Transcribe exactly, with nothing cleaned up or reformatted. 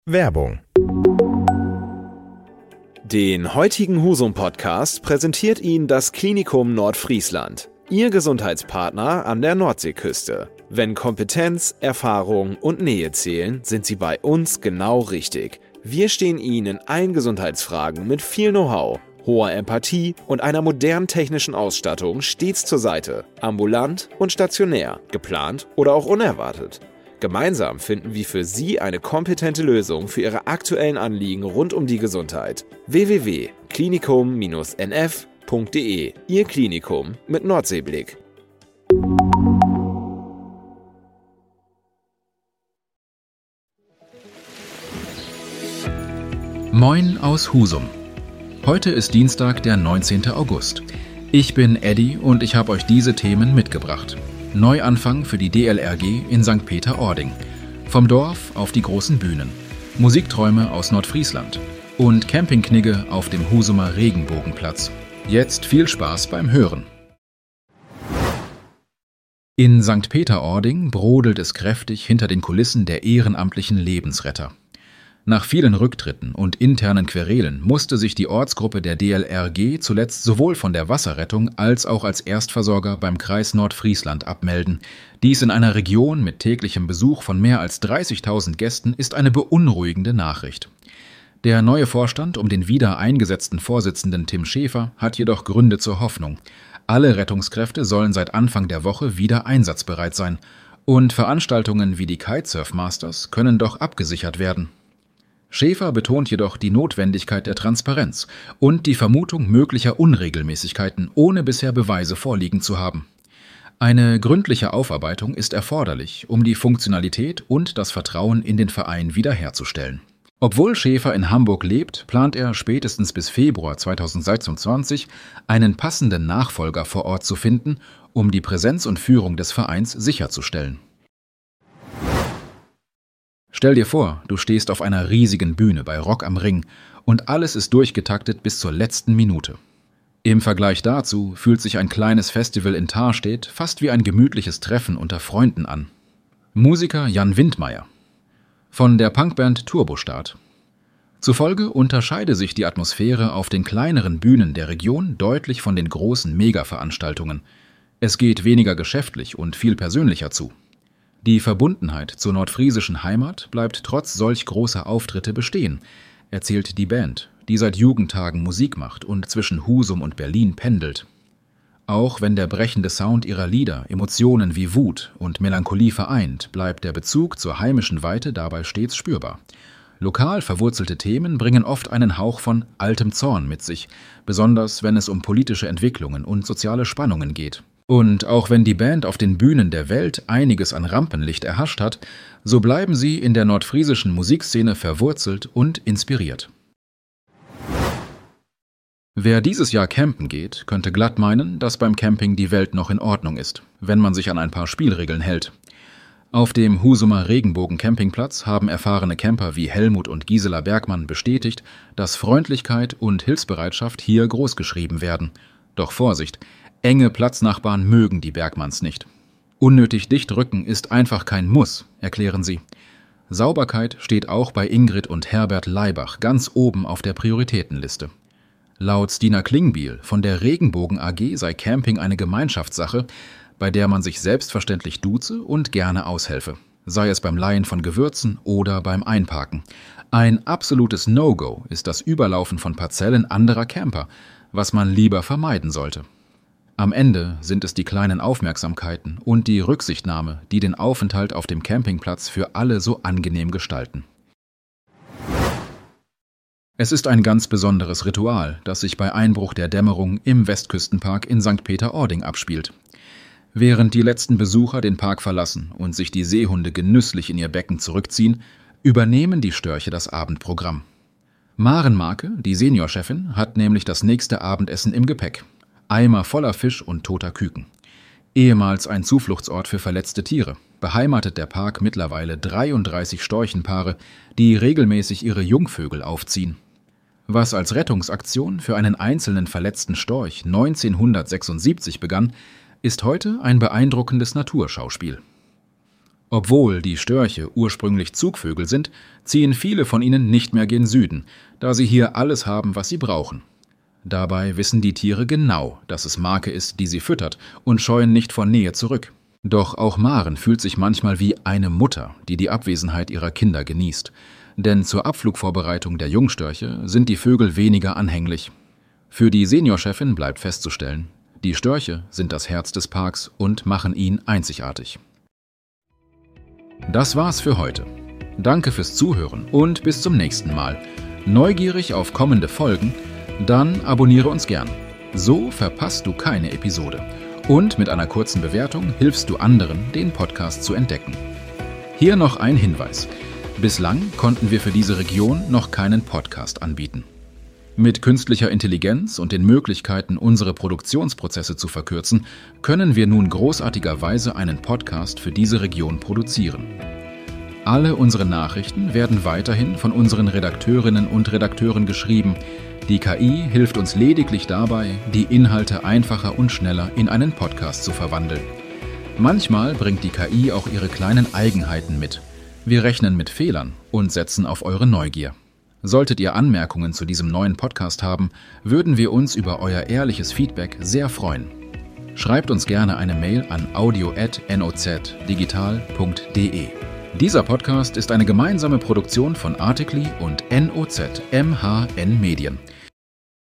Werbung. Den heutigen Husum-Podcast präsentiert Ihnen das Klinikum Nordfriesland, Ihr Gesundheitspartner an der Nordseeküste. Wenn Kompetenz, Erfahrung und Nähe zählen, sind Sie bei uns genau richtig. Wir stehen Ihnen in allen Gesundheitsfragen mit viel Know-how, hoher Empathie und einer modernen technischen Ausstattung stets zur Seite. Ambulant und stationär, geplant oder auch unerwartet. Gemeinsam finden wir für Sie eine kompetente Lösung für Ihre aktuellen Anliegen rund um die Gesundheit. w w w punkt klinikum Bindestrich n f punkt d e Ihr Klinikum mit Nordseeblick. Moin aus Husum. Heute ist Dienstag, der neunzehnten August. Ich bin Eddie und ich habe euch diese Themen mitgebracht. Neuanfang für die D L R G in Sankt Peter-Ording. Vom Dorf auf die großen Bühnen. Musikträume aus Nordfriesland. Und Campingknigge auf dem Husumer Regenbogenplatz. Jetzt viel Spaß beim Hören. In Sankt Peter-Ording brodelt es kräftig hinter den Kulissen der ehrenamtlichen Lebensretter. Nach vielen Rücktritten und internen Querelen musste sich die Ortsgruppe der D L R G zuletzt sowohl von der Wasserrettung als auch als Erstversorger beim Kreis Nordfriesland abmelden. Dies in einer Region mit täglichem Besuch von mehr als dreißigtausend Gästen ist eine beunruhigende Nachricht. Der neue Vorstand um den wieder eingesetzten Vorsitzenden Tim Schäfer hat jedoch Gründe zur Hoffnung. Alle Rettungskräfte sollen seit Anfang der Woche wieder einsatzbereit sein. Und Veranstaltungen wie die Kitesurf Masters können doch abgesichert werden. Schäfer betont jedoch die Notwendigkeit der Transparenz und die Vermutung möglicher Unregelmäßigkeiten, ohne bisher Beweise vorliegen zu haben. Eine gründliche Aufarbeitung ist erforderlich, um die Funktionalität und das Vertrauen in den Verein wiederherzustellen. Obwohl Schäfer in Hamburg lebt, plant er spätestens bis Februar zweitausendsechsundzwanzig einen passenden Nachfolger vor Ort zu finden, um die Präsenz und Führung des Vereins sicherzustellen. Stell dir vor, du stehst auf einer riesigen Bühne bei Rock am Ring und alles ist durchgetaktet bis zur letzten Minute. Im Vergleich dazu fühlt sich ein kleines Festival in Tarstedt fast wie ein gemütliches Treffen unter Freunden an. Musiker Jan Windmeier von der Punkband Turbostart. Zufolge unterscheide sich die Atmosphäre auf den kleineren Bühnen der Region deutlich von den großen Mega-Veranstaltungen. Es geht weniger geschäftlich und viel persönlicher zu. Die Verbundenheit zur nordfriesischen Heimat bleibt trotz solch großer Auftritte bestehen, erzählt die Band, die seit Jugendtagen Musik macht und zwischen Husum und Berlin pendelt. Auch wenn der brechende Sound ihrer Lieder Emotionen wie Wut und Melancholie vereint, bleibt der Bezug zur heimischen Weite dabei stets spürbar. Lokal verwurzelte Themen bringen oft einen Hauch von altem Zorn mit sich, besonders wenn es um politische Entwicklungen und soziale Spannungen geht. Und auch wenn die Band auf den Bühnen der Welt einiges an Rampenlicht erhascht hat, so bleiben sie in der nordfriesischen Musikszene verwurzelt und inspiriert. Wer dieses Jahr campen geht, könnte glatt meinen, dass beim Camping die Welt noch in Ordnung ist, wenn man sich an ein paar Spielregeln hält. Auf dem Husumer Regenbogen-Campingplatz haben erfahrene Camper wie Helmut und Gisela Bergmann bestätigt, dass Freundlichkeit und Hilfsbereitschaft hier großgeschrieben werden. Doch Vorsicht! Enge Platznachbarn mögen die Bergmanns nicht. Unnötig dicht rücken ist einfach kein Muss, erklären sie. Sauberkeit steht auch bei Ingrid und Herbert Leibach ganz oben auf der Prioritätenliste. Laut Stina Klingbiel von der Regenbogen A G sei Camping eine Gemeinschaftssache, bei der man sich selbstverständlich duze und gerne aushelfe, sei es beim Leihen von Gewürzen oder beim Einparken. Ein absolutes No-Go ist das Überlaufen von Parzellen anderer Camper, was man lieber vermeiden sollte. Am Ende sind es die kleinen Aufmerksamkeiten und die Rücksichtnahme, die den Aufenthalt auf dem Campingplatz für alle so angenehm gestalten. Es ist ein ganz besonderes Ritual, das sich bei Einbruch der Dämmerung im Westküstenpark in Sankt Peter-Ording abspielt. Während die letzten Besucher den Park verlassen und sich die Seehunde genüsslich in ihr Becken zurückziehen, übernehmen die Störche das Abendprogramm. Maren Marke, die Seniorchefin, hat nämlich das nächste Abendessen im Gepäck. Eimer voller Fisch und toter Küken. Ehemals ein Zufluchtsort für verletzte Tiere, beheimatet der Park mittlerweile dreiunddreißig Storchenpaare, die regelmäßig ihre Jungvögel aufziehen. Was als Rettungsaktion für einen einzelnen verletzten Storch neunzehnhundertsechsundsiebzig begann, ist heute ein beeindruckendes Naturschauspiel. Obwohl die Störche ursprünglich Zugvögel sind, ziehen viele von ihnen nicht mehr gen Süden, da sie hier alles haben, was sie brauchen. Dabei wissen die Tiere genau, dass es Marke ist, die sie füttert, und scheuen nicht vor Nähe zurück. Doch auch Maren fühlt sich manchmal wie eine Mutter, die die Abwesenheit ihrer Kinder genießt. Denn zur Abflugvorbereitung der Jungstörche sind die Vögel weniger anhänglich. Für die Seniorchefin bleibt festzustellen, die Störche sind das Herz des Parks und machen ihn einzigartig. Das war's für heute. Danke fürs Zuhören und bis zum nächsten Mal. Neugierig auf kommende Folgen? Dann abonniere uns gern. So verpasst du keine Episode. Und mit einer kurzen Bewertung hilfst du anderen, den Podcast zu entdecken. Hier noch ein Hinweis. Bislang konnten wir für diese Region noch keinen Podcast anbieten. Mit künstlicher Intelligenz und den Möglichkeiten, unsere Produktionsprozesse zu verkürzen, können wir nun großartigerweise einen Podcast für diese Region produzieren. Alle unsere Nachrichten werden weiterhin von unseren Redakteurinnen und Redakteuren geschrieben. Die K I hilft uns lediglich dabei, die Inhalte einfacher und schneller in einen Podcast zu verwandeln. Manchmal bringt die K I auch ihre kleinen Eigenheiten mit. Wir rechnen mit Fehlern und setzen auf eure Neugier. Solltet ihr Anmerkungen zu diesem neuen Podcast haben, würden wir uns über euer ehrliches Feedback sehr freuen. Schreibt uns gerne eine Mail an audio at nozdigital punkt de. Dieser Podcast ist eine gemeinsame Produktion von Articly und N O Z M H N Medien.